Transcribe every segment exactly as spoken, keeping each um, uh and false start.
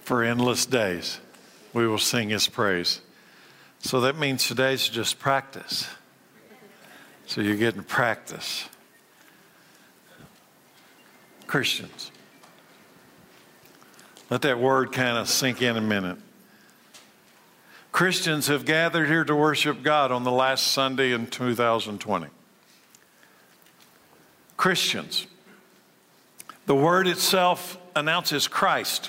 for endless days. We will sing his praise. So that means today's just practice. So you're getting practice. Christians. Let that word kind of sink in a minute. Christians have gathered here to worship God on the last Sunday in two thousand twenty. Christians. The word itself announces Christ.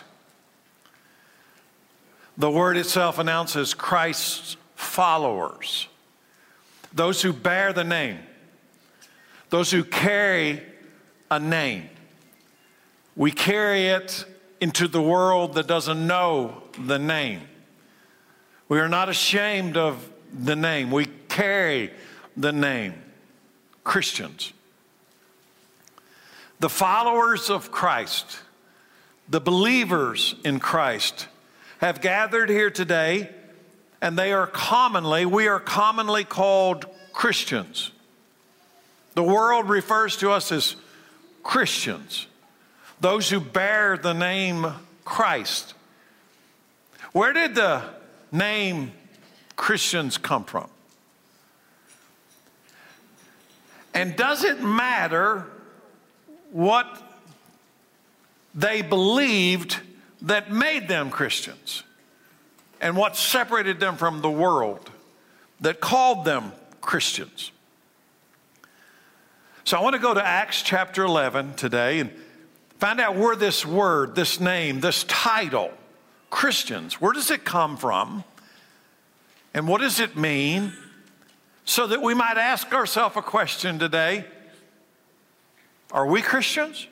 The word itself announces Christ's followers. Those who bear the name. Those who carry a name. We carry it into the world that doesn't know the name. We are not ashamed of the name. We carry the name. Christians. The followers of Christ, the believers in Christ, have gathered here today, and they are commonly, we are commonly called Christians. The world refers to us as Christians, those who bear the name Christ. Where did the name Christians come from? And does it matter what they believed that made them Christians and what separated them from the world that called them Christians? So I want to go to Acts chapter eleven today and find out where this word, this name, this title, Christians, where does it come from? And what does it mean? So that we might ask ourselves a question today. Are we Christians?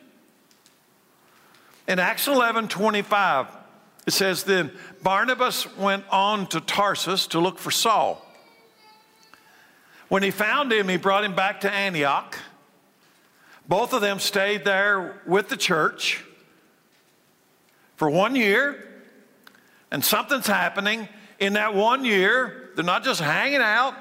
In Acts eleven twenty-five, it says, then Barnabas went on to Tarsus to look for Saul. When he found him, he brought him back to Antioch. Both of them stayed there with the church for one year. And something's happening in that one year. They're not just hanging out,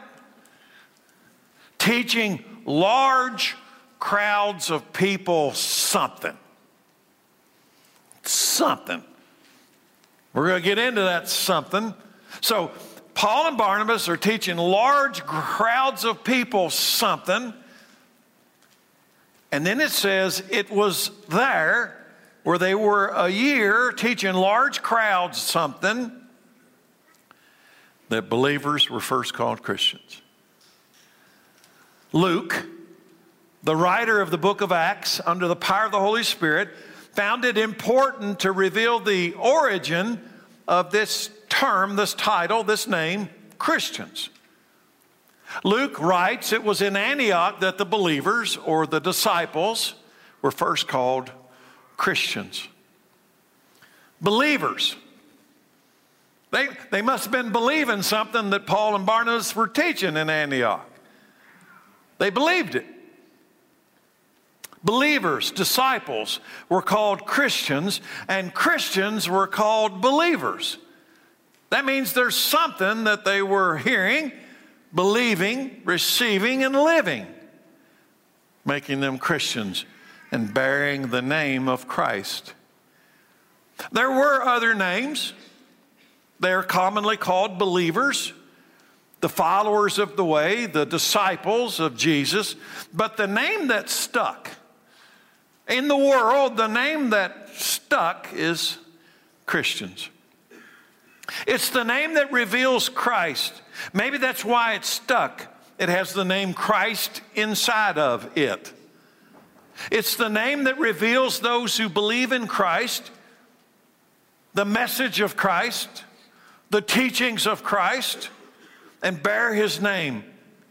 teaching large crowds of people something. Something. We're going to get into that something. So Paul and Barnabas are teaching large crowds of people something. And then it says it was there where they were a year teaching large crowds something that believers were first called Christians. Luke, the writer of the book of Acts, under the power of the Holy Spirit, found it important to reveal the origin of this term, this title, this name, Christians. Luke writes it was in Antioch that the believers or the disciples were first called Christians. Believers. They, they must have been believing something that Paul and Barnabas were teaching in Antioch. They believed it. Believers, disciples, were called Christians, and Christians were called believers. That means there's something that they were hearing, believing, receiving, and living, making them Christians and bearing the name of Christ. There were other names. They are commonly called believers, the followers of the way, the disciples of Jesus. But the name that stuck in the world, the name that stuck is Christians. It's the name that reveals Christ. Maybe that's why it stuck. It has the name Christ inside of it. It's the name that reveals those who believe in Christ, the message of Christ, the teachings of Christ, and bear his name.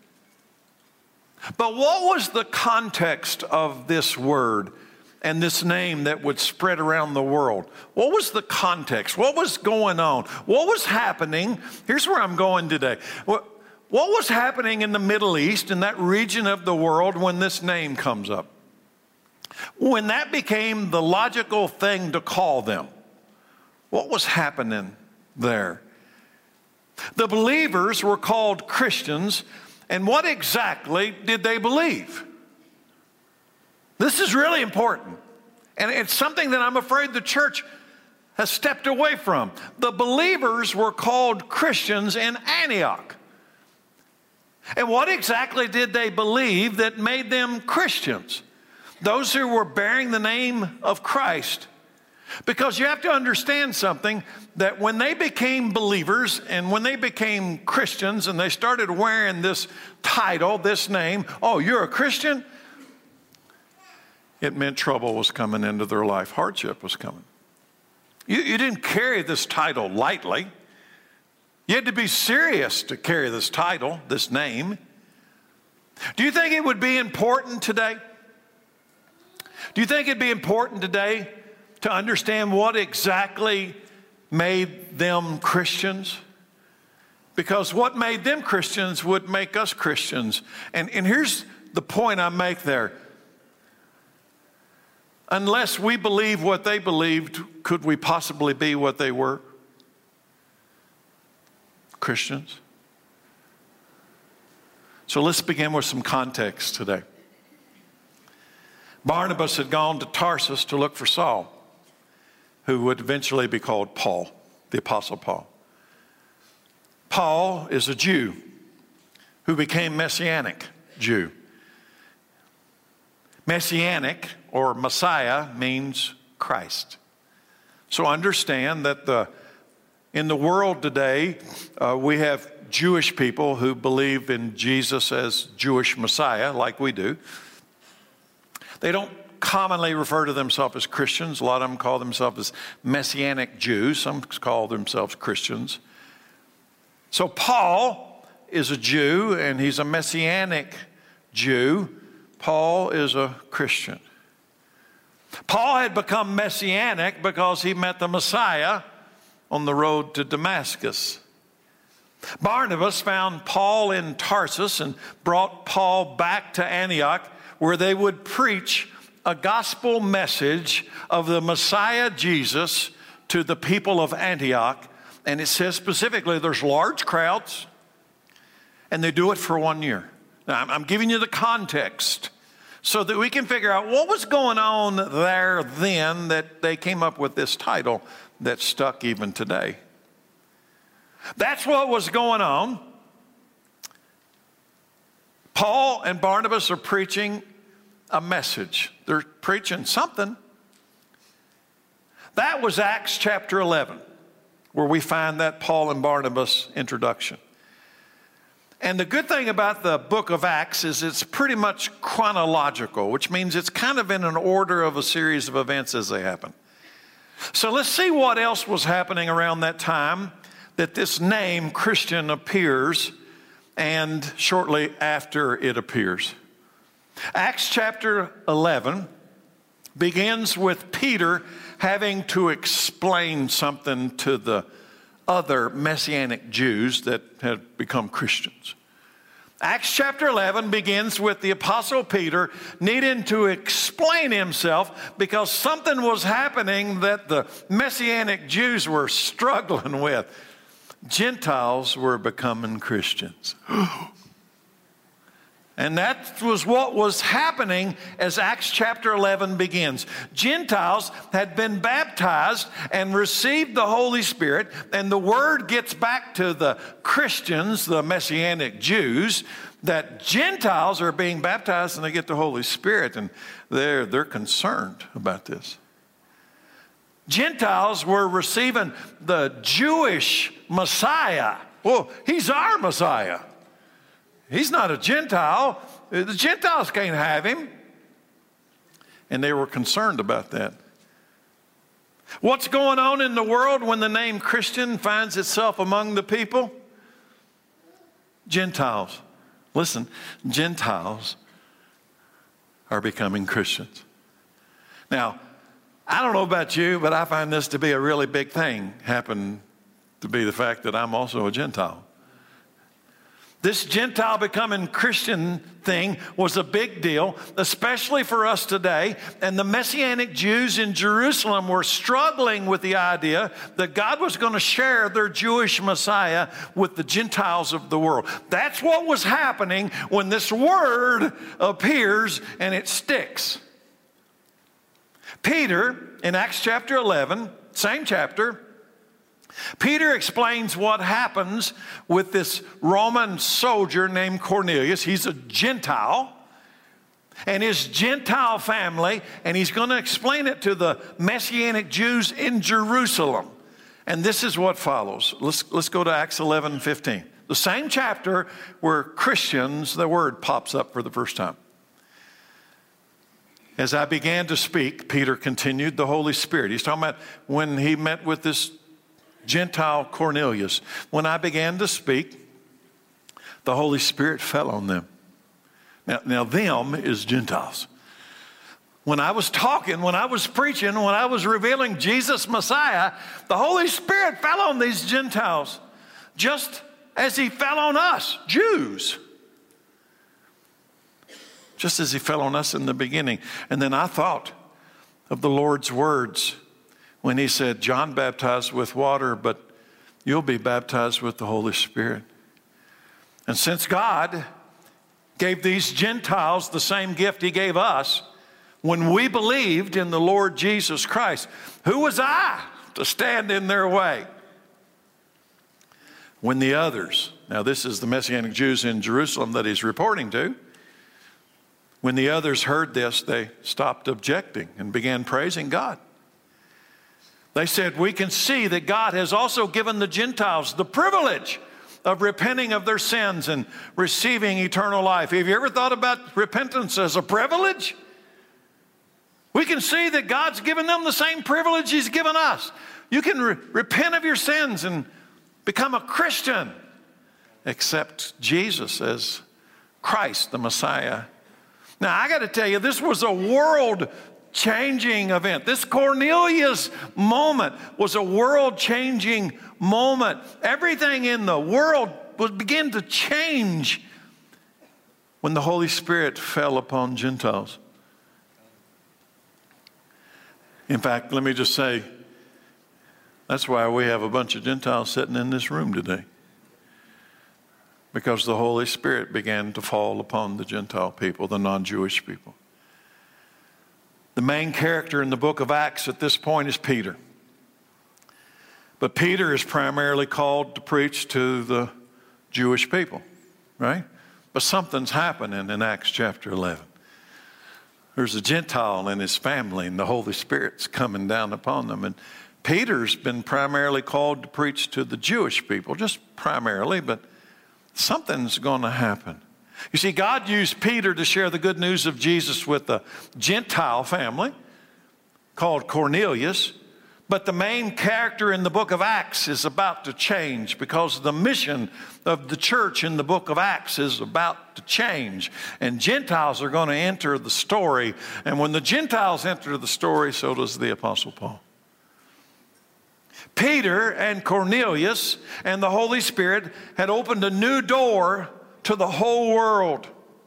But what was the context of this word and this name that would spread around the world? What was the context? What was going on? What was happening? Here's where I'm going today. What, what was happening in the Middle East, in that region of the world, when this name comes up? When that became the logical thing to call them, what was happening there? The believers were called Christians, and what exactly did they believe? This is really important, and it's something that I'm afraid the church has stepped away from. The believers were called Christians in Antioch. And what exactly did they believe that made them Christians? Those who were bearing the name of Christ. Because you have to understand something, that when they became believers and when they became Christians and they started wearing this title, this name, oh, you're a Christian? It meant trouble was coming into their life. Hardship was coming. You, you didn't carry this title lightly. You had to be serious to carry this title, this name. Do you think it would be important today? Do you think it'd be important today to understand what exactly made them Christians? Because what made them Christians would make us Christians. And, and here's the point I make there. Unless we believe what they believed, could we possibly be what they were? Christians. So let's begin with some context today. Barnabas had gone to Tarsus to look for Saul, who would eventually be called Paul, the Apostle Paul. Paul is a Jew who became Messianic Jew. Messianic or Messiah means Christ. So understand that the in the world today, uh, we have Jewish people who believe in Jesus as Jewish Messiah, like we do. They don't commonly refer to themselves as Christians. A lot of them call themselves as Messianic Jews. Some call themselves Christians. So Paul is a Jew, and he's a Messianic Jew. Paul is a Christian. Paul had become Messianic because he met the Messiah on the road to Damascus. Barnabas found Paul in Tarsus and brought Paul back to Antioch, where they would preach a gospel message of the Messiah Jesus to the people of Antioch. And it says specifically there's large crowds, and they do it for one year. Now, I'm giving you the context so that we can figure out what was going on there then that they came up with this title that stuck even today. That's what was going on. Paul and Barnabas are preaching a message. They're preaching something. That was Acts chapter eleven, where we find that Paul and Barnabas introduction. And the good thing about the book of Acts is it's pretty much chronological, which means it's kind of in an order of a series of events as they happen. So let's see what else was happening around that time that this name Christian appears, and shortly after it appears. Acts chapter eleven begins with Peter having to explain something to the other Messianic Jews that had become Christians. Acts chapter eleven begins with the Apostle Peter needing to explain himself because something was happening that the Messianic Jews were struggling with. Gentiles were becoming Christians. And that was what was happening as Acts chapter eleven begins. Gentiles had been baptized and received the Holy Spirit, and the word gets back to the Christians, the Messianic Jews, that Gentiles are being baptized and they get the Holy Spirit, and they're, they're concerned about this. Gentiles were receiving the Jewish Messiah. Well, he's our Messiah. He's not a Gentile. The Gentiles can't have him. And they were concerned about that. What's going on in the world when the name Christian finds itself among the people? Gentiles. Listen, Gentiles are becoming Christians. Now, I don't know about you, but I find this to be a really big thing. Happened to be the fact that I'm also a Gentile. This Gentile becoming Christian thing was a big deal, especially for us today. And the Messianic Jews in Jerusalem were struggling with the idea that God was going to share their Jewish Messiah with the Gentiles of the world. That's what was happening when this word appears and it sticks. Peter, in Acts chapter eleven, same chapter, Peter explains what happens with this Roman soldier named Cornelius. He's a Gentile, and his Gentile family, and he's going to explain it to the Messianic Jews in Jerusalem. And this is what follows. Let's, let's go to Acts eleven fifteen. The same chapter where Christians, the word pops up for the first time. As I began to speak, Peter continued, the Holy Spirit. He's talking about when he met with this Gentile Cornelius. When I began to speak, the Holy Spirit fell on them. Now, now them is Gentiles. When I was talking, when I was preaching, when I was revealing Jesus Messiah, the Holy Spirit fell on these Gentiles, just as he fell on us, Jews. Just as he fell on us in the beginning. And then I thought of the Lord's words when he said, John baptized with water, but you'll be baptized with the Holy Spirit. And since God gave these Gentiles the same gift he gave us, when we believed in the Lord Jesus Christ, who was I to stand in their way? When the others, now this is the Messianic Jews in Jerusalem that he's reporting to, when the others heard this, they stopped objecting and began praising God. They said, we can see that God has also given the Gentiles the privilege of repenting of their sins and receiving eternal life. Have you ever thought about repentance as a privilege? We can see that God's given them the same privilege he's given us. You can re- repent of your sins and become a Christian. Accept Jesus as Christ, the Messiah. Now, I got to tell you, this was a world-changing event. This Cornelius moment was a world-changing moment. Everything in the world would begin to change when the Holy Spirit fell upon Gentiles. In fact, let me just say, that's why we have a bunch of Gentiles sitting in this room today. Because the Holy Spirit began to fall upon the Gentile people, the non-Jewish people. The main character in the book of Acts at this point is Peter. But Peter is primarily called to preach to the Jewish people, right? But something's happening in Acts chapter eleven. There's a Gentile and his family, and the Holy Spirit's coming down upon them. And Peter's been primarily called to preach to the Jewish people, just primarily, but something's going to happen. You see, God used Peter to share the good news of Jesus with a Gentile family called Cornelius. But the main character in the book of Acts is about to change because the mission of the church in the book of Acts is about to change. And Gentiles are going to enter the story. And when the Gentiles enter the story, so does the Apostle Paul. Peter and Cornelius and the Holy Spirit had opened a new door to the whole world.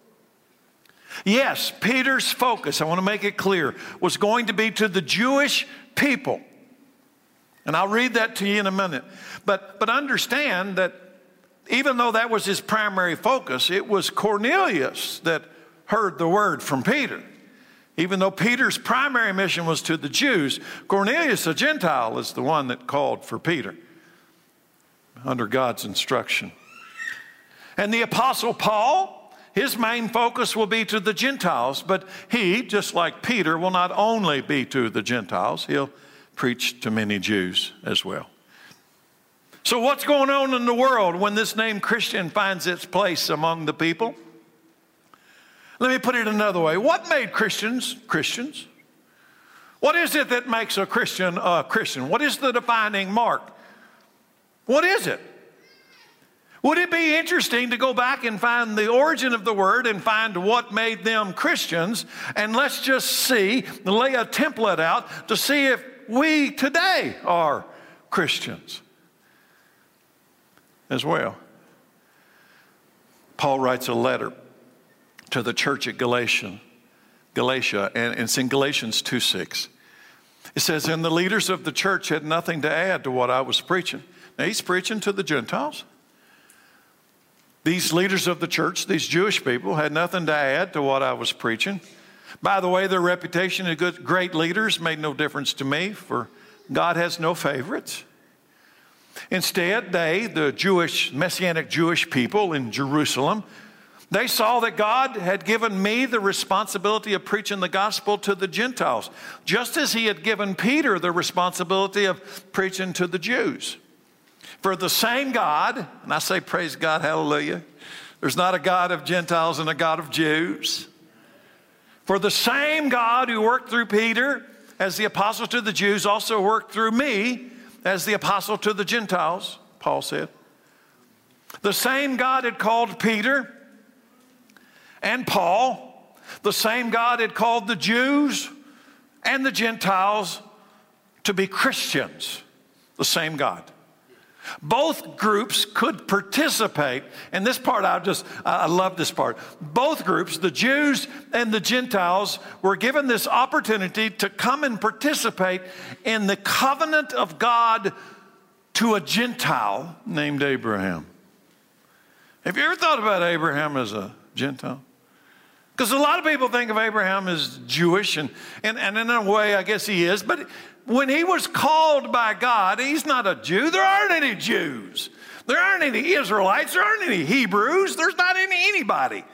Yes, Peter's focus, I want to make it clear, was going to be to the Jewish people. And I'll read that to you in a minute. But, but understand that even though that was his primary focus, it was Cornelius that heard the word from Peter. Even though Peter's primary mission was to the Jews, Cornelius, a Gentile, is the one that called for Peter under God's instruction. And the Apostle Paul, his main focus will be to the Gentiles, but he, just like Peter, will not only be to the Gentiles, he'll preach to many Jews as well. So what's going on in the world when this name Christian finds its place among the people? Let me put it another way. What made Christians Christians? What is it that makes a Christian a Christian? What is the defining mark? What is it? Would it be interesting to go back and find the origin of the word and find what made them Christians? And let's just see, lay a template out to see if we today are Christians as well. Paul writes a letter to the church at Galatia, Galatia, and it's in Galatians two six. It says, and the leaders of the church had nothing to add to what I was preaching. Now he's preaching to the Gentiles. These leaders of the church, these Jewish people, had nothing to add to what I was preaching. By the way, their reputation as good, great leaders made no difference to me, for God has no favorites. Instead, they, the Jewish, Messianic Jewish people in Jerusalem, they saw that God had given me the responsibility of preaching the gospel to the Gentiles, just as he had given Peter the responsibility of preaching to the Jews. For the same God, and I say praise God, hallelujah, there's not a God of Gentiles and a God of Jews. For the same God who worked through Peter as the apostle to the Jews also worked through me as the apostle to the Gentiles, Paul said. The same God had called Peter and Paul. The same God had called the Jews and the Gentiles to be Christians. The same God. Both groups could participate, and this part I just, I love this part. Both groups, the Jews and the Gentiles, were given this opportunity to come and participate in the covenant of God to a Gentile named Abraham. Have you ever thought about Abraham as a Gentile? Because a lot of people think of Abraham as Jewish, and, and, and in a way, I guess he is, but when he was called by God, he's not a Jew. There aren't any Jews. There aren't any Israelites. There aren't any Hebrews. There's not any anybody.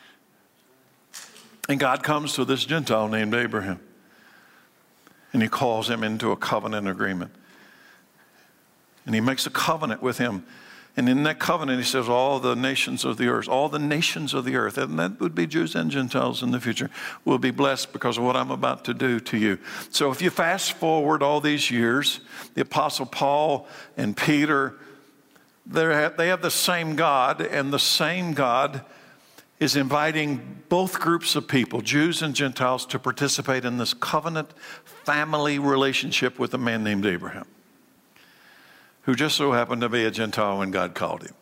And God comes to this Gentile named Abraham, and he calls him into a covenant agreement. And he makes a covenant with him. And in that covenant, he says, all the nations of the earth, all the nations of the earth, and that would be Jews and Gentiles in the future, will be blessed because of what I'm about to do to you. So if you fast forward all these years, the Apostle Paul and Peter, they have the same God, and the same God is inviting both groups of people, Jews and Gentiles, to participate in this covenant family relationship with a man named Abraham, who just so happened to be a Gentile when God called him.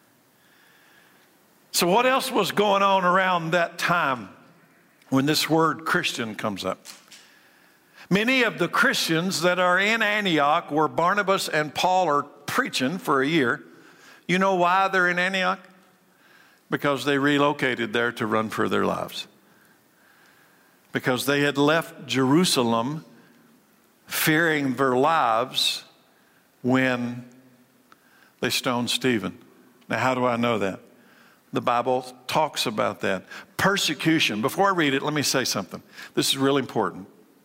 So what else was going on around that time when this word Christian comes up? Many of the Christians that are in Antioch, where Barnabas and Paul are preaching for a year, you know why they're in Antioch? Because they relocated there to run for their lives. Because they had left Jerusalem fearing their lives when they stoned Stephen. Now, how do I know that? The Bible talks about that. Persecution. Before I read it, let me say something. This is really important.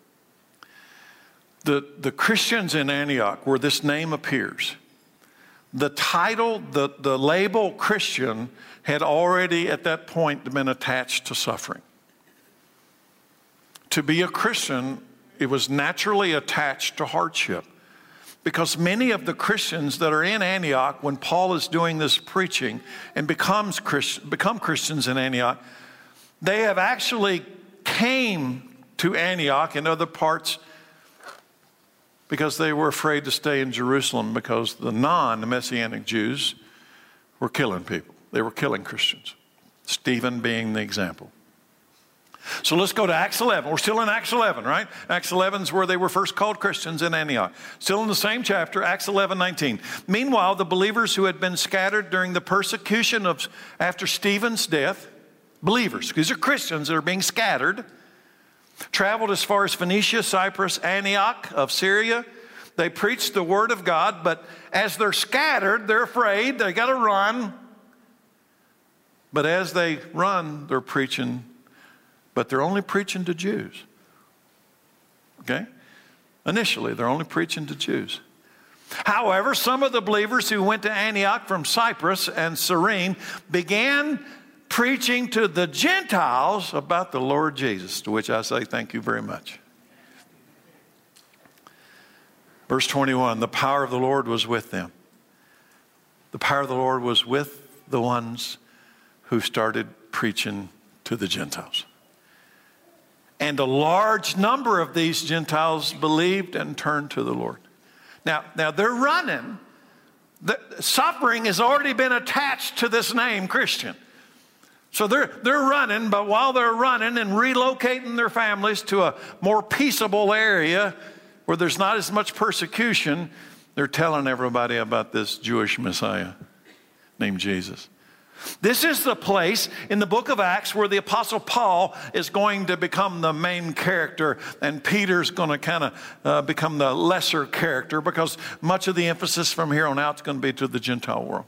The, the Christians in Antioch, where this name appears, the title, the, the label Christian had already at that point been attached to suffering. To be a Christian, it was naturally attached to hardship. Because many of the Christians that are in Antioch, when Paul is doing this preaching and becomes Christ, become Christians in Antioch, they have actually came to Antioch and other parts because they were afraid to stay in Jerusalem because the non-Messianic Jews were killing people. They were killing Christians, Stephen being the example. So let's go to Acts eleven. We're still in Acts eleven, right? Acts eleven is where they were first called Christians in Antioch. Still in the same chapter, Acts eleven nineteen. Meanwhile, the believers who had been scattered during the persecution of after Stephen's death, believers, these are Christians that are being scattered, traveled as far as Phoenicia, Cyprus, Antioch of Syria. They preached the word of God, but as they're scattered, they're afraid, they got to run. But as they run, they're preaching. But they're only preaching to Jews. Okay? Initially, they're only preaching to Jews. However, some of the believers who went to Antioch from Cyprus and Cyrene began preaching to the Gentiles about the Lord Jesus, to which I say thank you very much. Verse twenty-one, the power of the Lord was with them. The power of the Lord was with the ones who started preaching to the Gentiles. And a large number of these Gentiles believed and turned to the Lord. Now, now they're running. The suffering has already been attached to this name, Christian. So they're, they're running, but while they're running and relocating their families to a more peaceable area where there's not as much persecution, they're telling everybody about this Jewish Messiah named Jesus. This is the place in the book of Acts where the Apostle Paul is going to become the main character, and Peter's going to kind of uh, become the lesser character, because much of the emphasis from here on out is going to be to the Gentile world.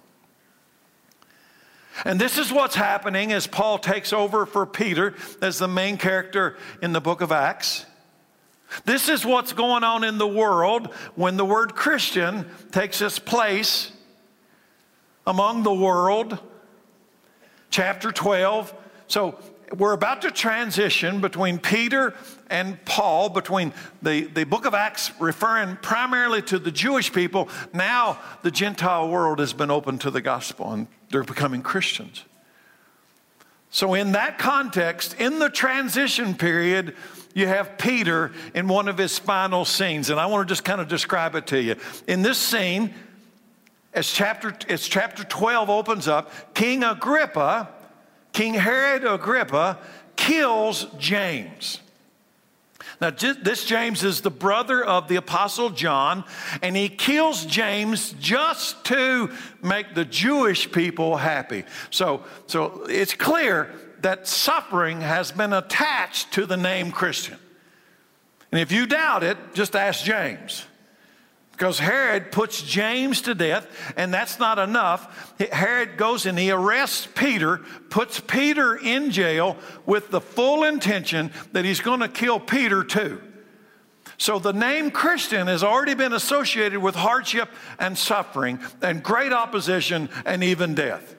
And this is what's happening as Paul takes over for Peter as the main character in the book of Acts. This is what's going on in the world when the word Christian takes its place among the world. Chapter twelve. So we're about to transition between Peter and Paul, between the, the book of Acts referring primarily to the Jewish people. Now the Gentile world has been opened to the gospel and they're becoming Christians. So in that context, in the transition period, you have Peter in one of his final scenes. And I want to just kind of describe it to you. In this scene, as chapter, as chapter twelve opens up, King Agrippa, King Herod Agrippa, kills James. Now, this James is the brother of the Apostle John, and he kills James just to make the Jewish people happy. So, so it's clear that suffering has been attached to the name Christian. And if you doubt it, just ask James. Because Herod puts James to death, and that's not enough. Herod goes and he arrests Peter, puts Peter in jail with the full intention that he's going to kill Peter too. So the name Christian has already been associated with hardship and suffering and great opposition and even death.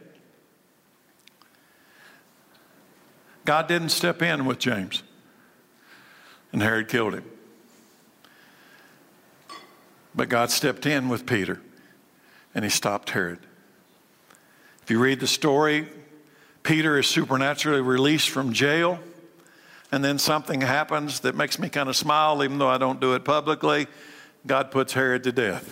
God didn't step in with James, and Herod killed him. But God stepped in with Peter, and he stopped Herod. If you read the story, Peter is supernaturally released from jail, and then something happens that makes me kind of smile, even though I don't do it publicly. God puts Herod to death.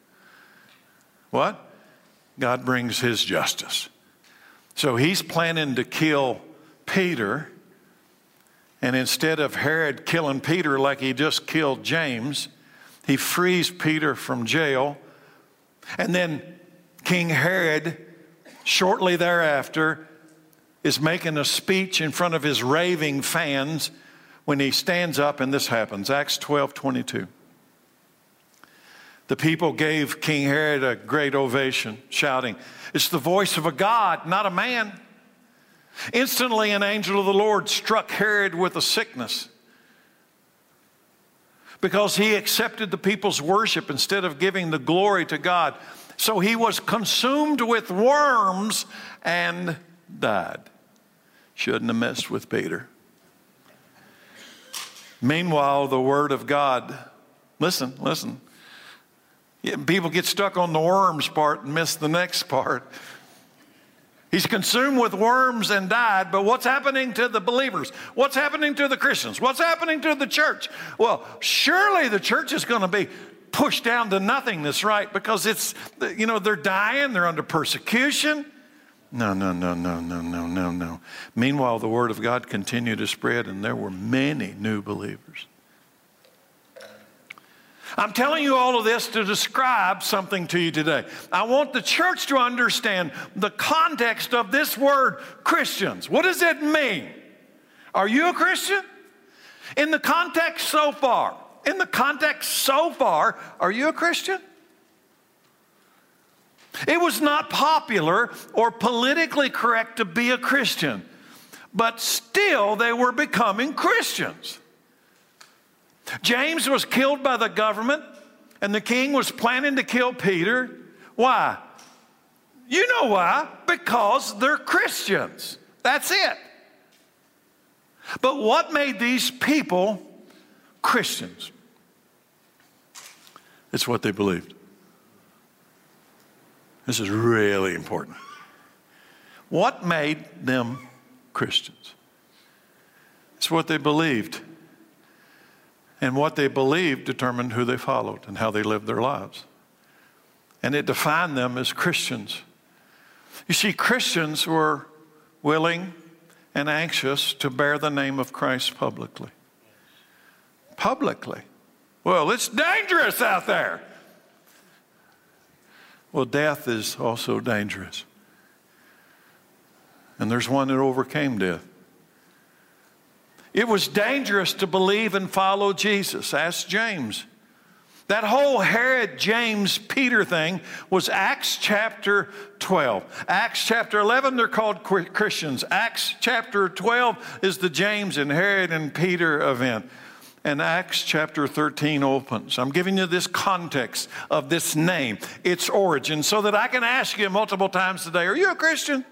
What? God brings his justice. So he's planning to kill Peter, and instead of Herod killing Peter like he just killed James, he frees Peter from jail. And then King Herod, shortly thereafter, is making a speech in front of his raving fans when he stands up, and this happens. Acts twelve twenty-two. The people gave King Herod a great ovation, shouting, "It's the voice of a God, not a man." Instantly, an angel of the Lord struck Herod with a sickness, because he accepted the people's worship instead of giving the glory to God. So he was consumed with worms and died. Shouldn't have messed with Peter. Meanwhile, the word of God, listen, listen. People get stuck on the worms part and miss the next part. He's consumed with worms and died, but what's happening to the believers? What's happening to the Christians? What's happening to the church? Well, surely the church is going to be pushed down to nothingness, right? Because it's, you know, they're dying, they're under persecution. No, no, no, no, no, no, no, no. Meanwhile, the word of God continued to spread, and there were many new believers. I'm telling you all of this to describe something to you today. I want the church to understand the context of this word, Christians. What does it mean? Are you a Christian? In the context so far, in the context so far, are you a Christian? It was not popular or politically correct to be a Christian, but still they were becoming Christians. James was killed by the government, and the king was planning to kill Peter. Why? You know why? Because they're Christians. That's it. But what made these people Christians? It's what they believed. This is really important. What made them Christians? It's what they believed. And what they believed determined who they followed and how they lived their lives. And it defined them as Christians. You see, Christians were willing and anxious to bear the name of Christ publicly. Publicly. Well, it's dangerous out there. Well, death is also dangerous. And there's one that overcame death. It was dangerous to believe and follow Jesus. Ask James. That whole Herod, James, Peter thing was Acts chapter twelve. Acts chapter eleven, they're called Christians. Acts chapter twelve is the James and Herod and Peter event. And Acts chapter thirteen opens. I'm giving you this context of this name, its origin, so that I can ask you multiple times today, are you a Christian?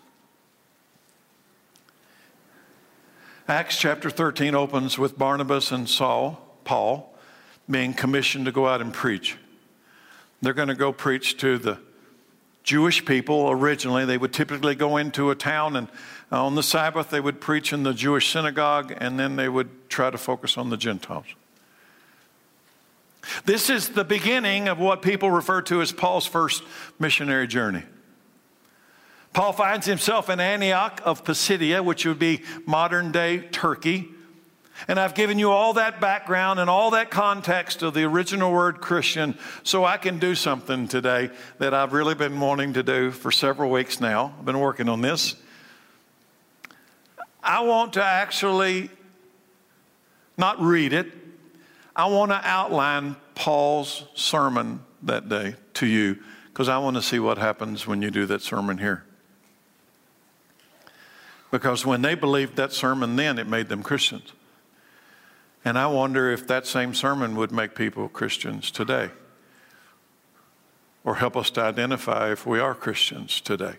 Acts chapter thirteen opens with Barnabas and Saul, Paul, being commissioned to go out and preach. They're going to go preach to the Jewish people. Originally, they would typically go into a town, and on the Sabbath, they would preach in the Jewish synagogue, and then they would try to focus on the Gentiles. This is the beginning of what people refer to as Paul's first missionary journey. Paul finds himself in Antioch of Pisidia, which would be modern-day Turkey. And I've given you all that background and all that context of the original word Christian so I can do something today that I've really been wanting to do for several weeks now. I've been working on this. I want to actually not read it. I want to outline Paul's sermon that day to you because I want to see what happens when you do that sermon here. Because when they believed that sermon then, it made them Christians. And I wonder if that same sermon would make people Christians today or help us to identify if we are Christians today.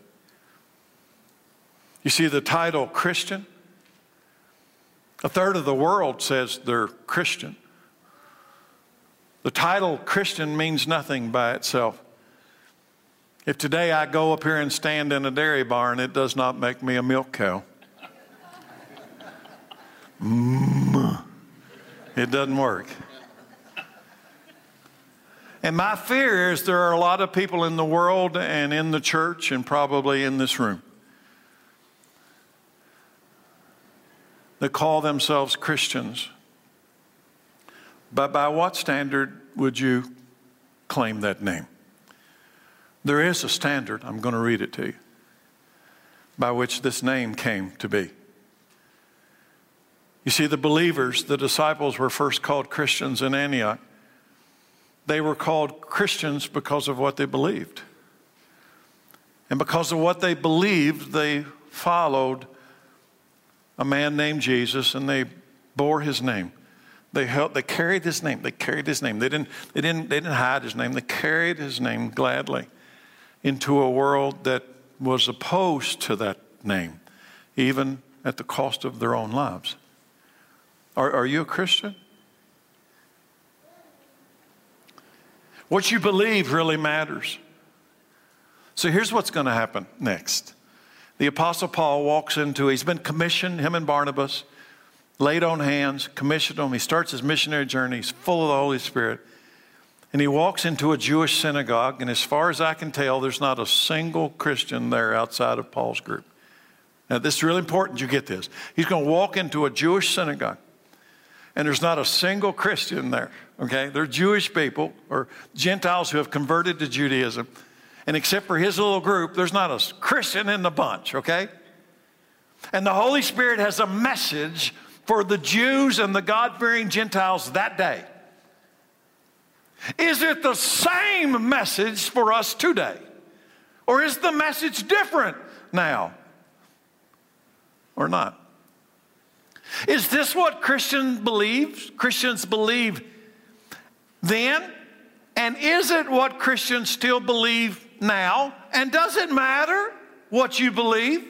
You see the title Christian? A third of the world says they're Christian. The title Christian means nothing by itself. If today I go up here and stand in a dairy barn, it does not make me a milk cow. Mm. It doesn't work. And my fear is there are a lot of people in the world and in the church and probably in this room that call themselves Christians. But by what standard would you claim that name? There is a standard, I'm going to read it to you, by which this name came to be. You see, the believers, the disciples were first called Christians in Antioch. They were called Christians because of what they believed. And because of what they believed, they followed a man named Jesus and they bore his name. They held, they carried his name. They carried his name. They didn't, they didn't, they didn't hide his name. They carried his name gladly into a world that was opposed to that name, even at the cost of their own lives. Are, are you a Christian? What you believe really matters. So here's what's going to happen next. The Apostle Paul walks into, he's been commissioned, him and Barnabas, laid on hands, commissioned him. He starts his missionary journey. He's full of the Holy Spirit. And he walks into a Jewish synagogue, and as far as I can tell, there's not a single Christian there outside of Paul's group. Now, this is really important you get this. He's going to walk into a Jewish synagogue, and there's not a single Christian there, okay? They're Jewish people or Gentiles who have converted to Judaism. And except for his little group, there's not a Christian in the bunch, okay? And the Holy Spirit has a message for the Jews and the God-fearing Gentiles that day. Is it the same message for us today? Or is the message different now? Or not? Is this what Christians believe? Christians believe then? And is it what Christians still believe now? And does it matter what you believe?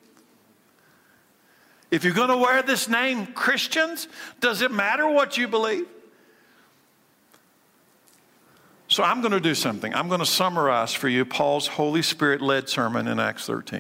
If you're going to wear this name, Christians, does it matter what you believe? So I'm going to do something. I'm going to summarize for you Paul's Holy Spirit-led sermon in Acts thirteen.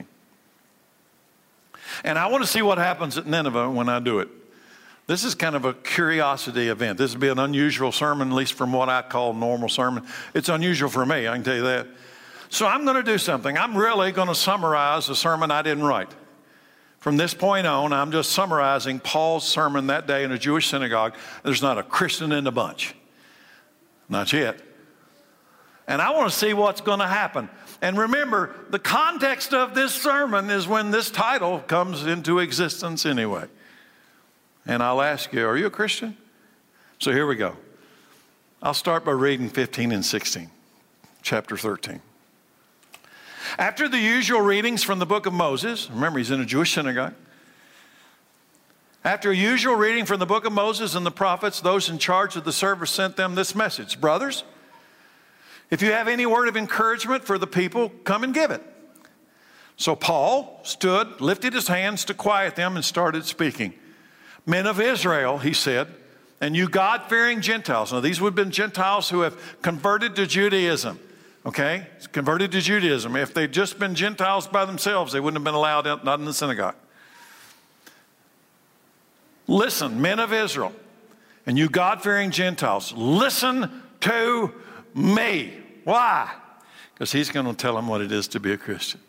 And I want to see what happens at Nineveh when I do it. This is kind of a curiosity event. This would be an unusual sermon, at least from what I call normal sermon. It's unusual for me, I can tell you that. So I'm going to do something. I'm really going to summarize a sermon I didn't write. From this point on, I'm just summarizing Paul's sermon that day in a Jewish synagogue. There's not a Christian in the bunch. Not yet. And I want to see what's going to happen. And remember, the context of this sermon is when this title comes into existence anyway. And I'll ask you, are you a Christian? So here we go. I'll start by reading fifteen and sixteen, chapter thirteen. After the usual readings from the book of Moses, remember he's in a Jewish synagogue. After a usual reading from the book of Moses and the prophets, those in charge of the service sent them this message. Brothers, if you have any word of encouragement for the people, come and give it. So Paul stood, lifted his hands to quiet them, and started speaking. Men of Israel, he said, and you God-fearing Gentiles. Now, these would have been Gentiles who have converted to Judaism, okay? Converted to Judaism. If they'd just been Gentiles by themselves, they wouldn't have been allowed out, not in the synagogue. Listen, men of Israel, and you God-fearing Gentiles, listen to me. Why? Because he's going to tell them what it is to be a Christian.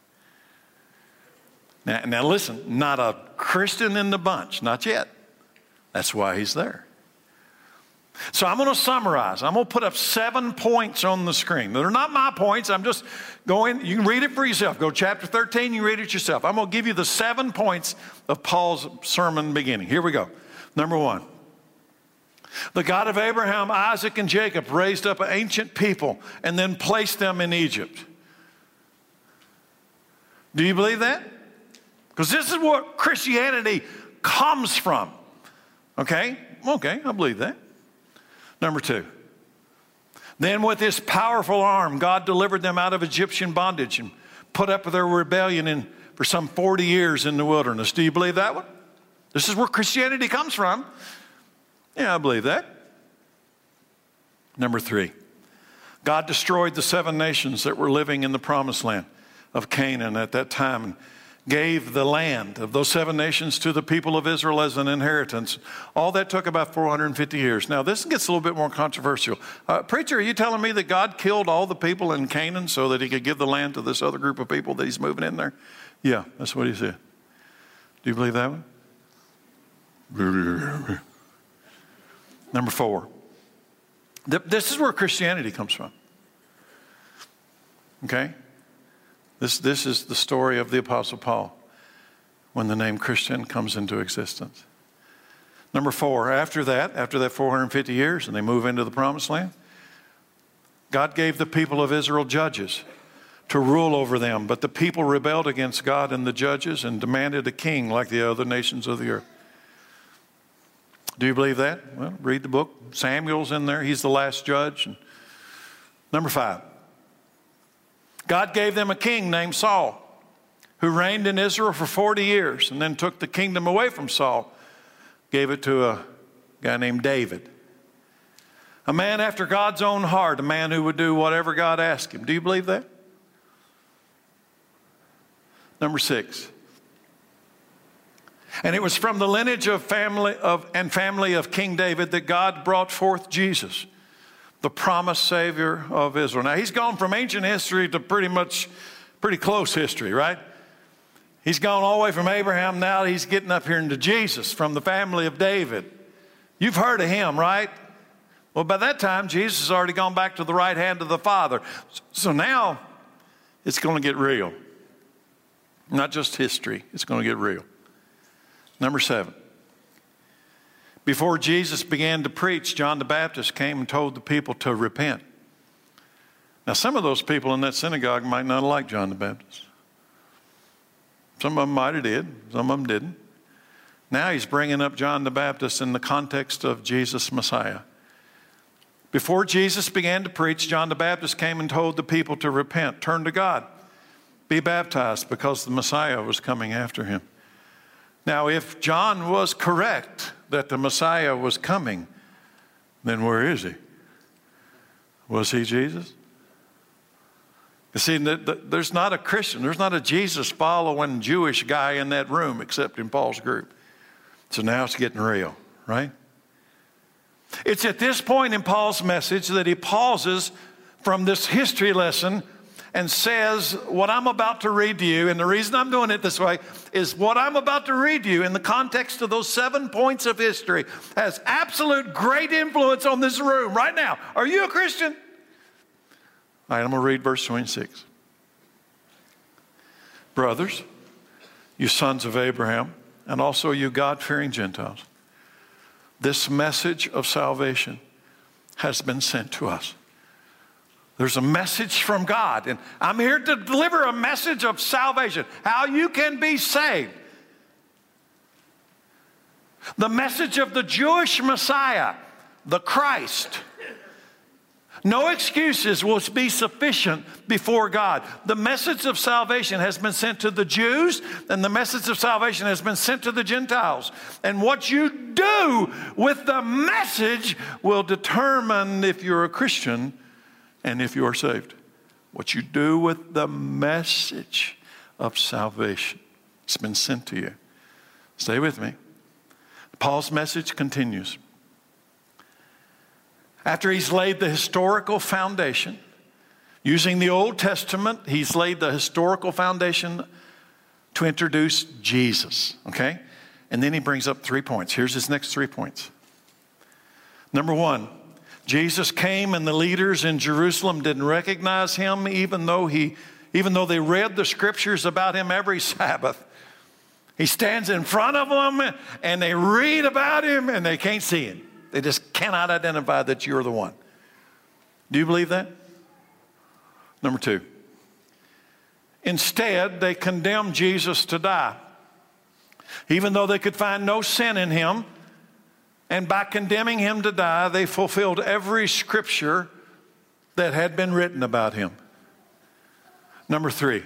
Now, now listen, not a Christian in the bunch, not yet. That's why he's there. So I'm going to summarize. I'm going to put up seven points on the screen. They're not my points. I'm just going, you can read it for yourself. Go to chapter thirteen, you read it yourself. I'm going to give you the seven points of Paul's sermon beginning. Here we go. Number one. The God of Abraham, Isaac, and Jacob raised up an ancient people and then placed them in Egypt. Do you believe that? Because this is what Christianity comes from. Okay? Okay, I believe that. Number two. Then with this powerful arm, God delivered them out of Egyptian bondage and put up with their rebellion in, for some forty years in the wilderness. Do you believe that one? This is where Christianity comes from. Yeah, I believe that. Number three. God destroyed the seven nations that were living in the promised land of Canaan at that time and gave the land of those seven nations to the people of Israel as an inheritance. All that took about four hundred fifty years. Now, this gets a little bit more controversial. Uh, preacher, are you telling me that God killed all the people in Canaan so that he could give the land to this other group of people that he's moving in there? Yeah, that's what he said. Do you believe that one? Number four. This is where Christianity comes from. Okay? This, this is the story of the Apostle Paul when the name Christian comes into existence. Number four, after that, after that four hundred fifty years and they move into the promised land, God gave the people of Israel judges to rule over them. But the people rebelled against God and the judges and demanded a king like the other nations of the earth. Do you believe that? Well, read the book. Samuel's in there. He's the last judge. And number five. God gave them a king named Saul, who reigned in Israel for forty years and then took the kingdom away from Saul, gave it to a guy named David. A man after God's own heart, a man who would do whatever God asked him. Do you believe that? Number six. And it was from the lineage of family of and family of King David that God brought forth Jesus, the promised Savior of Israel. Now, he's gone from ancient history to pretty much, pretty close history, right? He's gone all the way from Abraham. Now he's getting up here into Jesus from the family of David. You've heard of him, right? Well, by that time, Jesus has already gone back to the right hand of the Father. So now it's going to get real. Not just history. It's going to get real. Number seven. Before Jesus began to preach, John the Baptist came and told the people to repent. Now, some of those people in that synagogue might not like John the Baptist. Some of them might have did. Some of them didn't. Now he's bringing up John the Baptist in the context of Jesus Messiah. Before Jesus began to preach, John the Baptist came and told the people to repent, turn to God, be baptized, because the Messiah was coming after him. Now, if John was correct that the Messiah was coming, then where is he? Was he Jesus? You see, there's not a Christian, there's not a Jesus-following Jewish guy in that room except in Paul's group. So now it's getting real, right? It's at this point in Paul's message that he pauses from this history lesson and says, what I'm about to read to you, and the reason I'm doing it this way is what I'm about to read to you in the context of those seven points of history has absolute great influence on this room right now. Are you a Christian? All right, I'm going to read verse twenty-six. Brothers, you sons of Abraham, and also you God-fearing Gentiles, this message of salvation has been sent to us. There's a message from God, and I'm here to deliver a message of salvation, how you can be saved. The message of the Jewish Messiah, the Christ. No excuses will be sufficient before God. The message of salvation has been sent to the Jews, and the message of salvation has been sent to the Gentiles. And what you do with the message will determine if you're a Christian and if you are saved. What you do with the message of salvation. It's been sent to you. Stay with me. Paul's message continues. After he's laid the historical foundation, using the Old Testament, he's laid the historical foundation to introduce Jesus, okay? And then he brings up three points. Here's his next three points. Number one, Jesus came and the leaders in Jerusalem didn't recognize him, even though he, even though they read the scriptures about him every Sabbath. He stands in front of them and they read about him and they can't see him. They just cannot identify that you're the one. Do you believe that? Number two. Instead, they condemned Jesus to die. Even though they could find no sin in him, and by condemning him to die, they fulfilled every scripture that had been written about him. Number three.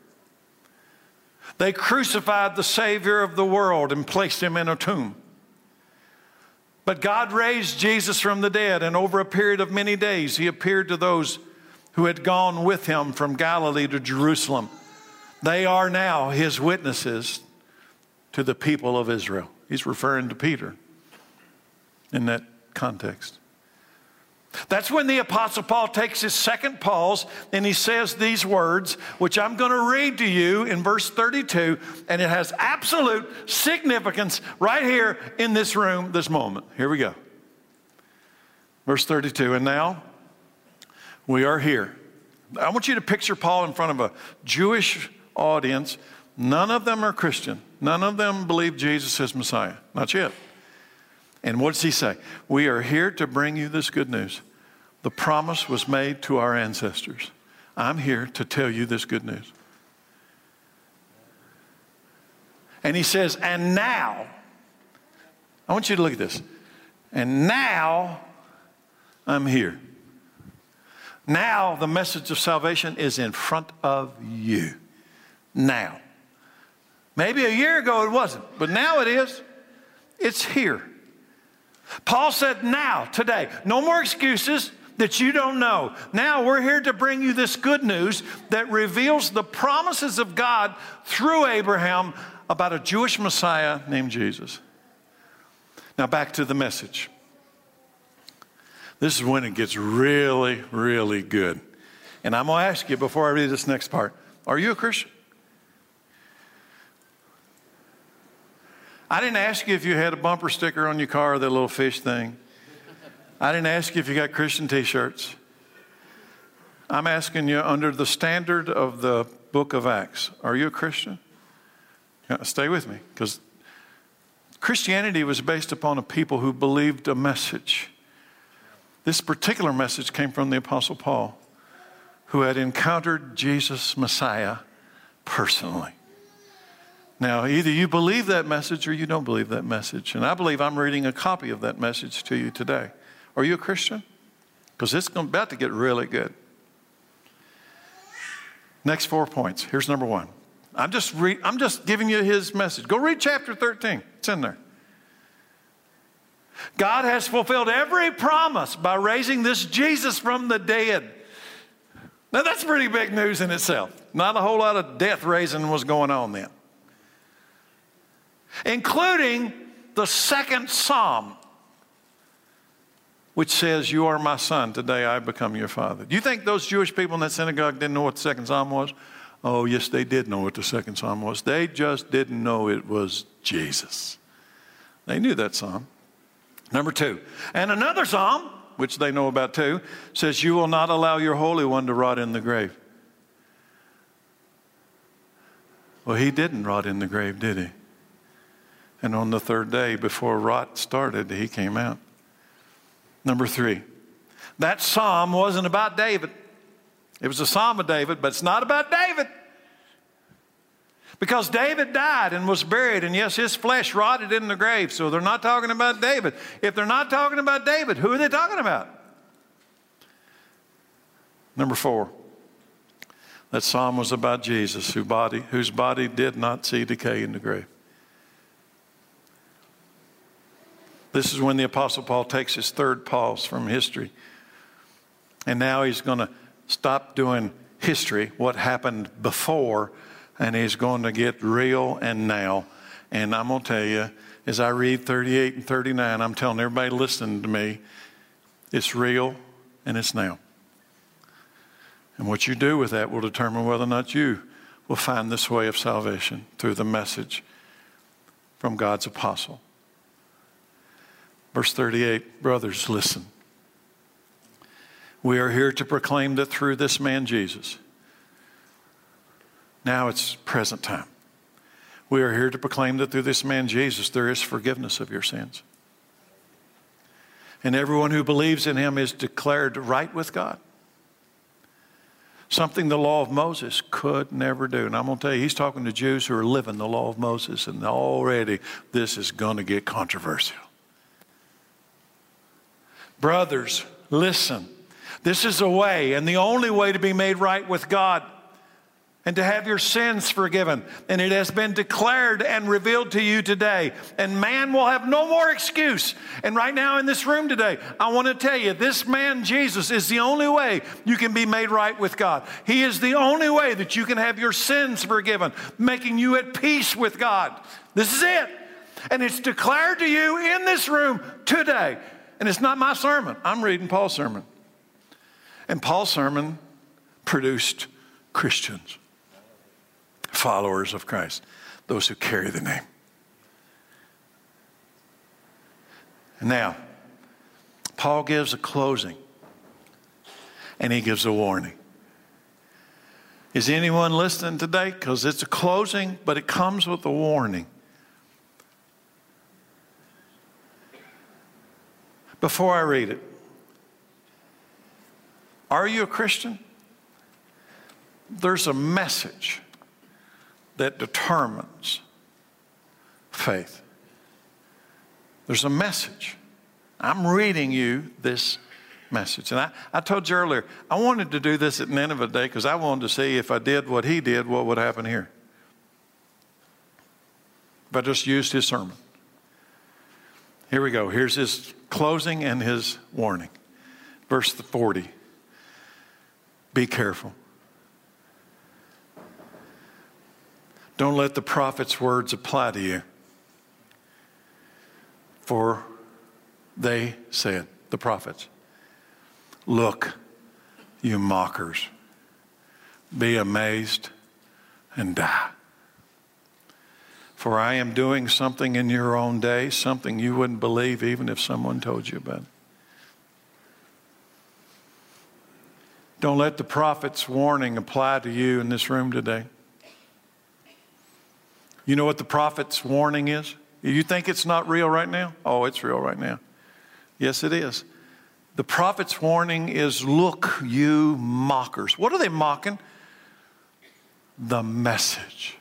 They crucified the Savior of the world and placed him in a tomb. But God raised Jesus from the dead, and over a period of many days, he appeared to those who had gone with him from Galilee to Jerusalem. They are now his witnesses to the people of Israel. He's referring to Peter in that context. That's when the Apostle Paul takes his second pause and he says these words, which I'm going to read to you in verse thirty-two, and it has absolute significance right here in this room, this moment. Here we go. Verse thirty-two, and now we are here. I want you to picture Paul in front of a Jewish audience. None of them are Christian. None of them believe Jesus is Messiah. Not yet. And what does he say? We are here to bring you this good news. The promise was made to our ancestors. I'm here to tell you this good news. And he says, and now, I want you to look at this. And now I'm here. Now the message of salvation is in front of you. Now. Maybe a year ago it wasn't, but now it is. It's here. Paul said now, today, no more excuses that you don't know. Now we're here to bring you this good news that reveals the promises of God through Abraham about a Jewish Messiah named Jesus. Now back to the message. This is when it gets really, really good. And I'm going to ask you before I read this next part, are you a Christian? I didn't ask you if you had a bumper sticker on your car, that little fish thing. I didn't ask you if you got Christian t-shirts. I'm asking you under the standard of the book of Acts, are you a Christian? Yeah, stay with me, because Christianity was based upon a people who believed a message. This particular message came from the Apostle Paul, who had encountered Jesus Messiah personally. Now, either you believe that message or you don't believe that message. And I believe I'm reading a copy of that message to you today. Are you a Christian? Because it's about to get really good. Next four points. Here's number one. I'm just, re- I'm just giving you his message. Go read chapter thirteen. It's in there. God has fulfilled every promise by raising this Jesus from the dead. Now, that's pretty big news in itself. Not a whole lot of death raising was going on then. Including the second psalm, which says, you are my son, today I become your father. Do you think those Jewish people in that synagogue didn't know what the second psalm was? Oh, yes, they did know what the second psalm was. They just didn't know it was Jesus. They knew that psalm. Number two, and another psalm, which they know about too, says, you will not allow your Holy One to rot in the grave. Well, he didn't rot in the grave, did he? And on the third day, before rot started, he came out. Number three, that psalm wasn't about David. It was a psalm of David, but it's not about David. Because David died and was buried, and yes, his flesh rotted in the grave, so they're not talking about David. If they're not talking about David, who are they talking about? Number four, that psalm was about Jesus, whose body, whose body did not see decay in the grave. This is when the Apostle Paul takes his third pause from history. And now he's going to stop doing history, what happened before, and he's going to get real and now. And I'm going to tell you, as I read thirty-eight and thirty-nine, I'm telling everybody listening to me, it's real and it's now. And what you do with that will determine whether or not you will find this way of salvation through the message from God's apostle. Verse thirty-eight, brothers, listen. We are here to proclaim that through this man Jesus, now it's present time. We are here to proclaim that through this man Jesus, there is forgiveness of your sins. And everyone who believes in him is declared right with God. Something the law of Moses could never do. And I'm going to tell you, he's talking to Jews who are living the law of Moses, and already this is going to get controversial. Brothers, listen. This is a way, and the only way to be made right with God and to have your sins forgiven. And it has been declared and revealed to you today. And man will have no more excuse. And right now in this room today, I want to tell you, this man Jesus is the only way you can be made right with God. He is the only way that you can have your sins forgiven, making you at peace with God. This is it. And it's declared to you in this room today. And it's not my sermon. I'm reading Paul's sermon. And Paul's sermon produced Christians, followers of Christ, those who carry the name. And now, Paul gives a closing, and he gives a warning. Is anyone listening today? Because it's a closing, but it comes with a warning. Before I read it, are you a Christian? There's a message that determines faith. There's a message. I'm reading you this message. And I, I told you earlier, I wanted to do this at Nineveh Day because I wanted to see if I did what he did, what would happen here. If I just used his sermon. Here we go. Here's his closing and his warning. Verse forty. Be careful. Don't let the prophet's words apply to you. For they said, the prophets, look, you mockers, be amazed and die. For I am doing something in your own day, something you wouldn't believe even if someone told you about it. Don't let the prophet's warning apply to you in this room today. You know what the prophet's warning is? You think it's not real right now? Oh, it's real right now. Yes, it is. The prophet's warning is, look, you mockers. What are they mocking? The message.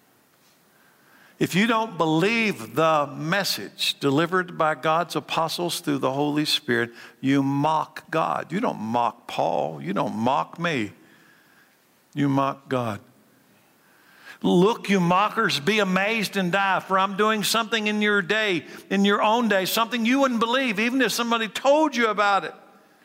If you don't believe the message delivered by God's apostles through the Holy Spirit, you mock God. You don't mock Paul. You don't mock me. You mock God. Look, you mockers, be amazed and die, for I'm doing something in your day, in your own day, something you wouldn't believe, even if somebody told you about it.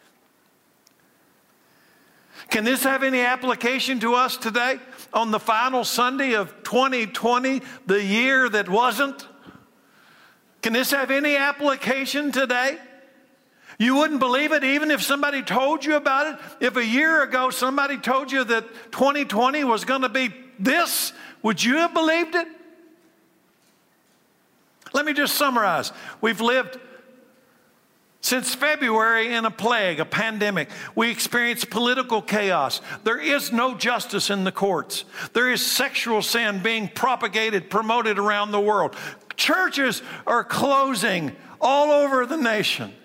Can this have any application to us today on the final Sunday of twenty twenty, the year that wasn't? Can this have any application today? You wouldn't believe it even if somebody told you about it. If a year ago somebody told you that twenty twenty was going to be this, would you have believed it? Let me just summarize. We've lived Since February, in a plague, a pandemic, we experience political chaos. There is no justice in the courts. There is sexual sin being propagated, promoted around the world. Churches are closing all over the nation.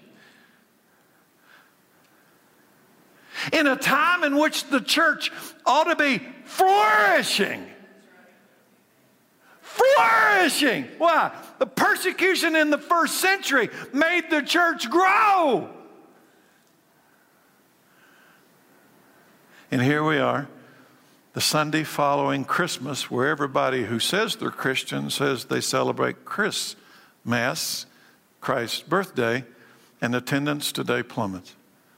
In a time in which the church ought to be flourishing. Flourishing. Why? The persecution in the first century made the church grow. And here we are, the Sunday following Christmas, where everybody who says they're Christian says they celebrate Christmas, Christ's birthday, and attendance today plummets.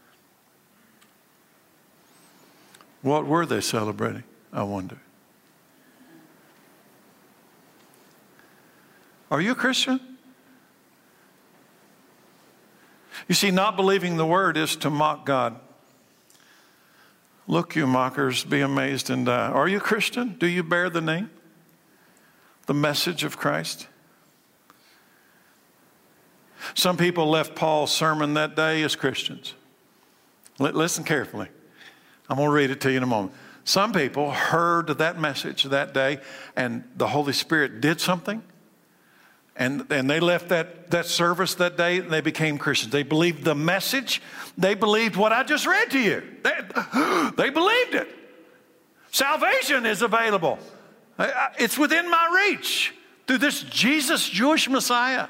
What were they celebrating, I wonder? Are you a Christian? You see, not believing the word is to mock God. Look, you mockers, be amazed and die. Are you a Christian? Do you bear the name? The message of Christ? Some people left Paul's sermon that day as Christians. L- listen carefully. I'm going to read it to you in a moment. Some people heard that message that day and the Holy Spirit did something. And, and they left that, that service that day and they became Christians. They believed the message. They believed what I just read to you. They, they believed it. Salvation is available. It's within my reach through this Jesus, Jewish Messiah.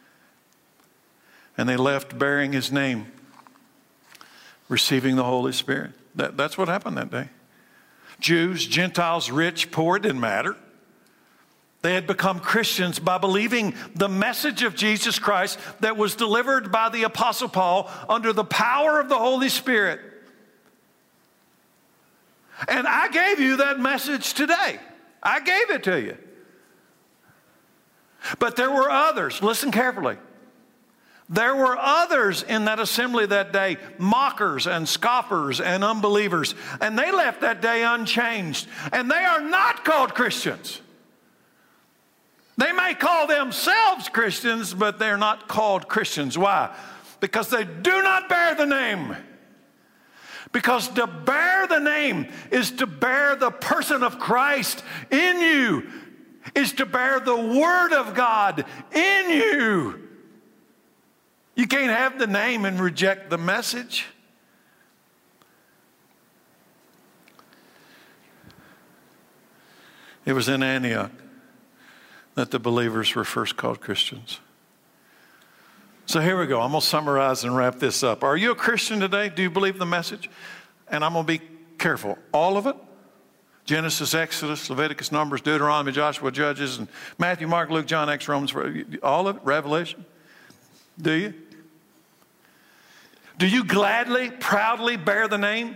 And they left bearing his name, receiving the Holy Spirit. That, that's what happened that day. Jews, Gentiles, rich, poor, it didn't matter. They had become Christians by believing the message of Jesus Christ that was delivered by the Apostle Paul under the power of the Holy Spirit. And I gave you that message today. I gave it to you. But there were others. Listen carefully. There were others in that assembly that day, mockers and scoffers and unbelievers. And they left that day unchanged. And they are not called Christians. They may call themselves Christians, but they're not called Christians. Why? Because they do not bear the name. Because to bear the name is to bear the person of Christ in you, is to bear the Word of God in you. You can't have the name and reject the message. It was in Antioch that the believers were first called Christians. So here we go. I'm going to summarize and wrap this up. Are you a Christian today? Do you believe the message? And I'm going to be careful. All of it? Genesis, Exodus, Leviticus, Numbers, Deuteronomy, Joshua, Judges, and Matthew, Mark, Luke, John, Acts, Romans, all of it? Revelation? Do you? Do you gladly, proudly bear the name?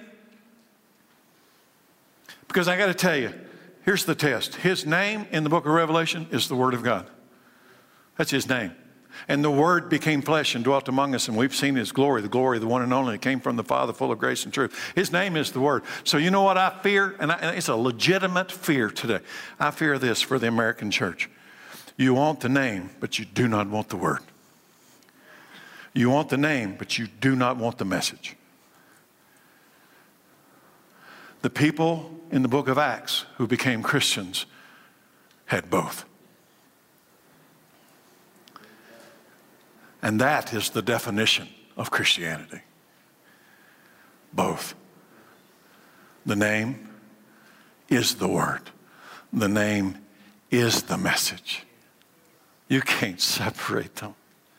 Because I got to tell you, here's the test. His name in the book of Revelation is the Word of God. That's his name. And the Word became flesh and dwelt among us, and we've seen his glory, the glory of the one and only that came from the Father, full of grace and truth. His name is the Word. So you know what I fear? And, I, and it's a legitimate fear today. I fear this for the American church. You want the name, but you do not want the Word. You want the name, but you do not want the message. The people in the book of Acts who became Christians had both. And that is the definition of Christianity. Both. The name is the Word. The name is the message. You can't separate them.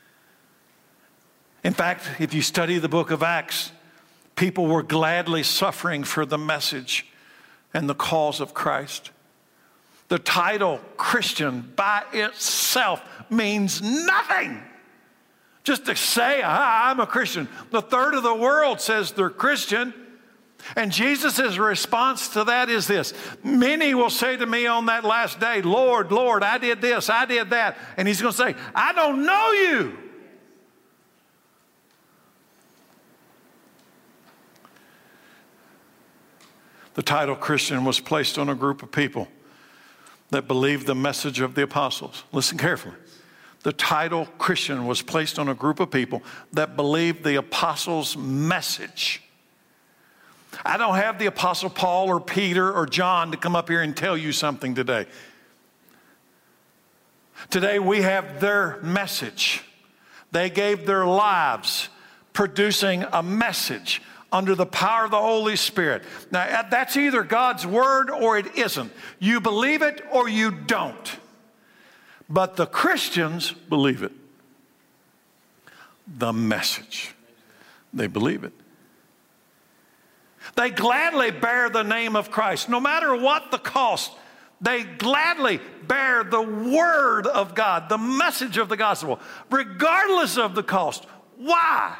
In fact, if you study the book of Acts, people were gladly suffering for the message and the cause of Christ. The title Christian by itself means nothing. Just to say, ah, I'm a Christian. The third of the world says they're Christian. And Jesus' response to that is this. Many will say to me on that last day, Lord, Lord, I did this, I did that. And he's going to say, I don't know you. The title Christian was placed on a group of people that believed the message of the apostles. Listen carefully. the title Christian was placed on a group of people that believed the apostles' message. I don't have the apostle Paul or Peter or John to come up here and tell you something today. Today we have their message. They gave their lives producing a message under the power of the Holy Spirit. Now, that's either God's word or it isn't. You believe it or you don't. But the Christians believe it. The message. They believe it. They gladly bear the name of Christ. No matter what the cost, they gladly bear the word of God, the message of the gospel, regardless of the cost. Why?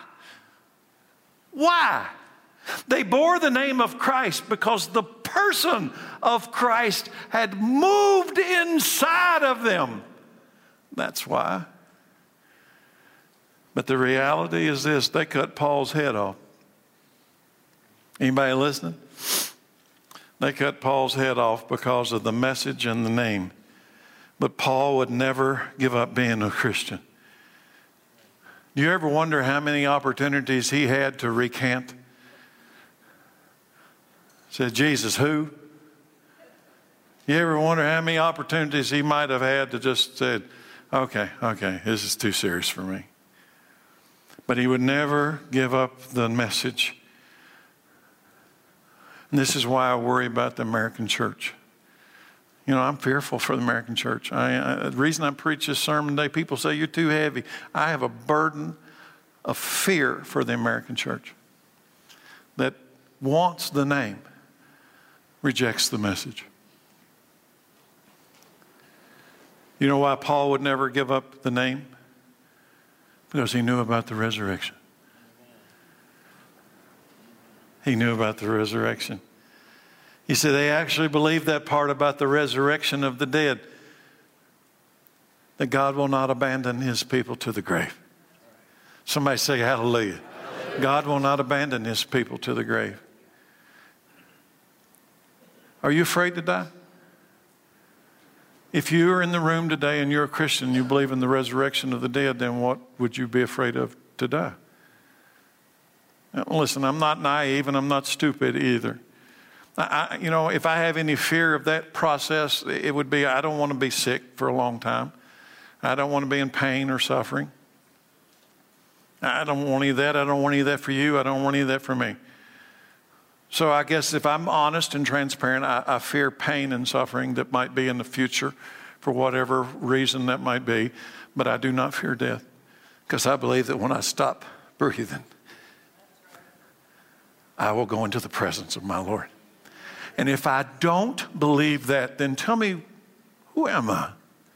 Why? They bore the name of Christ because the person of Christ had moved inside of them. That's why. But the reality is this: they cut Paul's head off. Anybody listening? They cut Paul's head off because of the message and the name. But Paul would never give up being a Christian. Do you ever wonder how many opportunities he had to recant? Said, Jesus, who? You ever wonder how many opportunities he might have had to just say, okay, okay, this is too serious for me. But he would never give up the message. And this is why I worry about the American church. You know, I'm fearful for the American church. I, I, the reason I preach this sermon today, people say you're too heavy. I have a burden of fear for the American church that wants the name, rejects the message. You know why Paul would never give up the name? Because he knew about the resurrection. He knew about the resurrection. He said they actually believe that part about the resurrection of the dead, that God will not abandon his people to the grave. Somebody say hallelujah. Hallelujah. God will not abandon his people to the grave. Are you afraid to die? If you are in the room today and you're a Christian, you believe in the resurrection of the dead, then what would you be afraid of to die? Now, listen, I'm not naive and I'm not stupid either. I, you know, if I have any fear of that process, it would be I don't want to be sick for a long time. I don't want to be in pain or suffering. I don't want any of that. I don't want any of that for you. I don't want any of that for me. So I guess if I'm honest and transparent, I, I fear pain and suffering that might be in the future for whatever reason that might be. But I do not fear death because I believe that when I stop breathing, I will go into the presence of my Lord. And if I don't believe that, then tell me, who am I?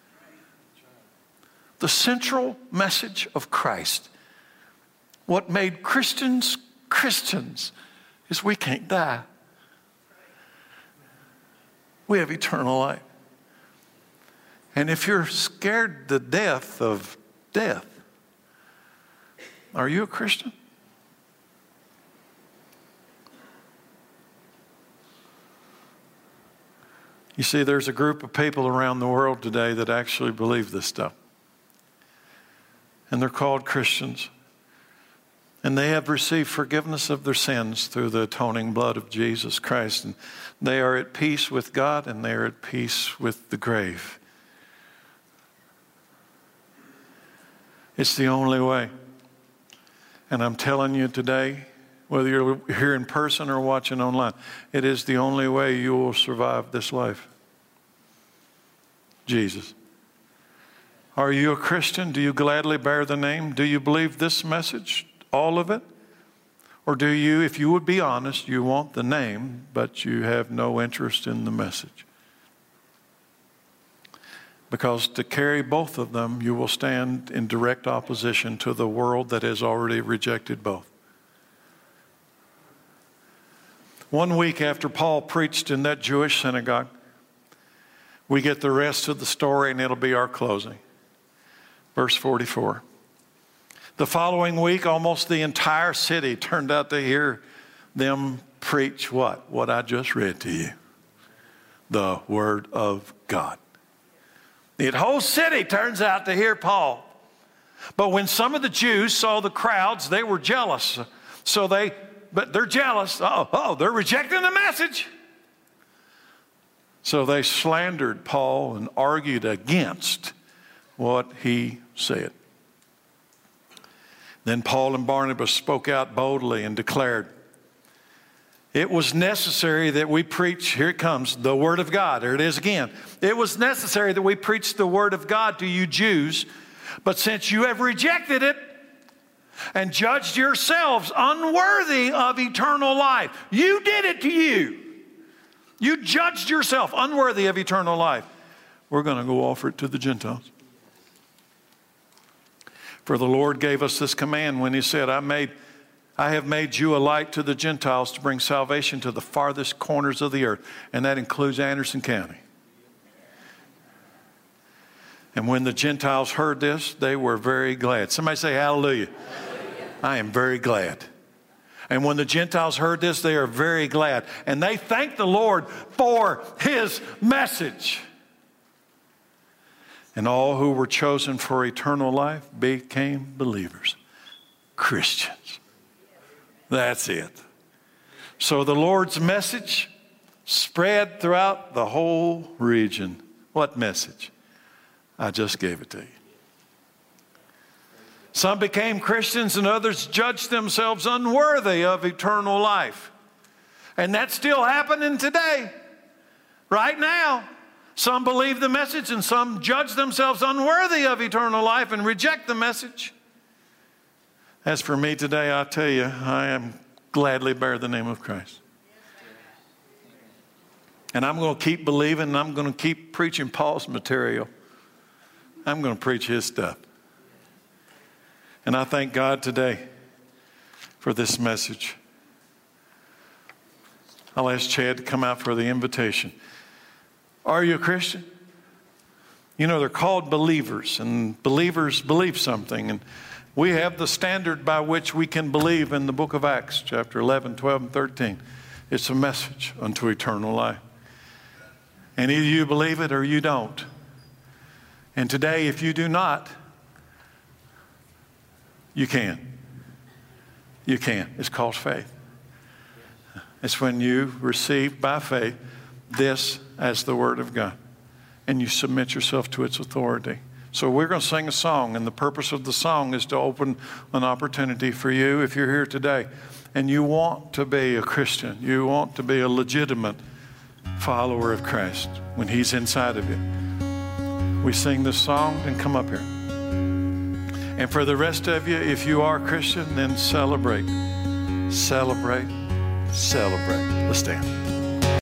The central message of Christ, what made Christians Christians, is we can't die. We have eternal life. And if you're scared to death of death, are you a Christian? You see, there's a group of people around the world today that actually believe this stuff. And they're called Christians. And they have received forgiveness of their sins through the atoning blood of Jesus Christ. And they are at peace with God and they are at peace with the grave. It's the only way. And I'm telling you today, whether you're here in person or watching online, it is the only way you will survive this life. Jesus. Are you a Christian? Do you gladly bear the name? Do you believe this message, all of it? Or do you, if you would be honest, you want the name, but you have no interest in the message? Because to carry both of them, you will stand in direct opposition to the world that has already rejected both. One week after Paul preached in that Jewish synagogue, we get the rest of the story and it'll be our closing. Verse forty-four. The following week, almost the entire city turned out to hear them preach what? What I just read to you. The Word of God. The whole city turns out to hear Paul. But when some of the Jews saw the crowds, they were jealous. So they, but they're jealous. Oh, oh, they're rejecting the message. So they slandered Paul and argued against what he said. Then Paul and Barnabas spoke out boldly and declared, it was necessary that we preach, here it comes, the word of God. There it is again. It was necessary that we preach the word of God to you Jews, but since you have rejected it and judged yourselves unworthy of eternal life, you did it to you. You judged yourself unworthy of eternal life. We're going to go offer it to the Gentiles. For the Lord gave us this command when he said, I made, I have made you a light to the Gentiles to bring salvation to the farthest corners of the earth. And that includes Anderson County. And when the Gentiles heard this, they were very glad. Somebody say hallelujah. Hallelujah. I am very glad. And when the Gentiles heard this, they are very glad. And they thanked the Lord for his message. And all who were chosen for eternal life became believers, Christians. That's it. So the Lord's message spread throughout the whole region. What message? I just gave it to you. Some became Christians and others judged themselves unworthy of eternal life. And that's still happening today, right now. Some believe the message and some judge themselves unworthy of eternal life and reject the message. As for me today, I tell you, I am gladly bear the name of Christ. And I'm going to keep believing and I'm going to keep preaching Paul's material. I'm going to preach his stuff. And I thank God today for this message. I'll ask Chad to come out for the invitation. Are you a Christian? You know, they're called believers, and believers believe something. And we have the standard by which we can believe in the book of Acts, chapter eleven, twelve, and thirteen. It's a message unto eternal life. And either you believe it or you don't. And today, if you do not, you can. You can. It's called faith. It's when you receive by faith this as the Word of God, and you submit yourself to its authority. So we're going to sing a song, and the purpose of the song is to open an opportunity for you, if you're here today, and you want to be a Christian, you want to be a legitimate follower of Christ when He's inside of you. We sing this song and come up here. And for the rest of you, if you are a Christian, then celebrate. Celebrate. Celebrate. Let's stand.